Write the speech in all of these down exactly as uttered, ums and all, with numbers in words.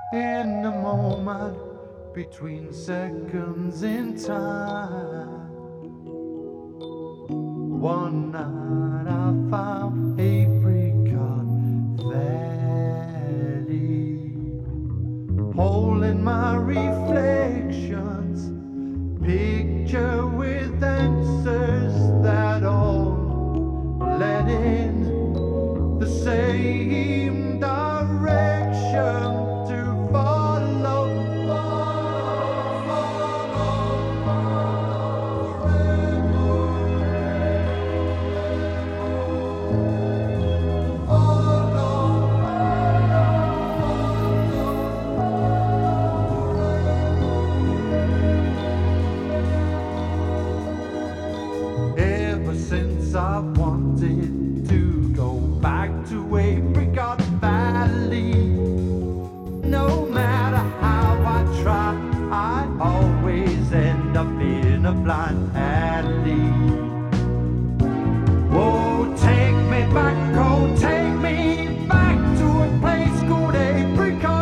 in the moment between seconds in time. One night I found Apricot Valley, holding my reflections, picture with answers that all led in the same direction to follow. Ever since I wanted to go back to Apricot Valley, no matter how I try, I always end up in a blind alley. Oh, take me back, oh, take me back to a place called Apricot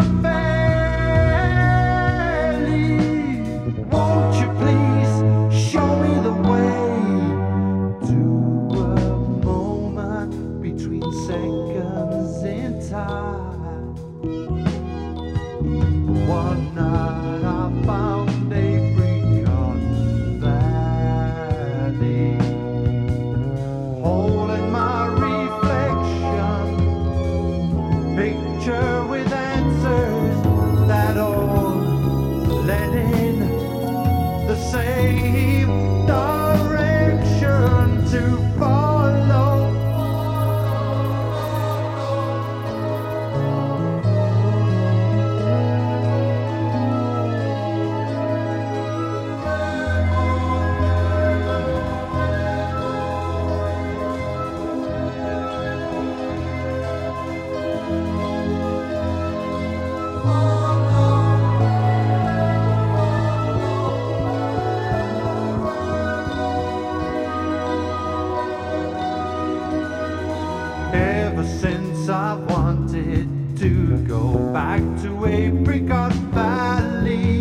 Valley. Won't you please show me the way to a moment between seconds in time? One night I found Apricot Valley, holding my reflection, picture with answers that all led in the same direction to follow. Ever since I've wanted to go back to Apricot Valley,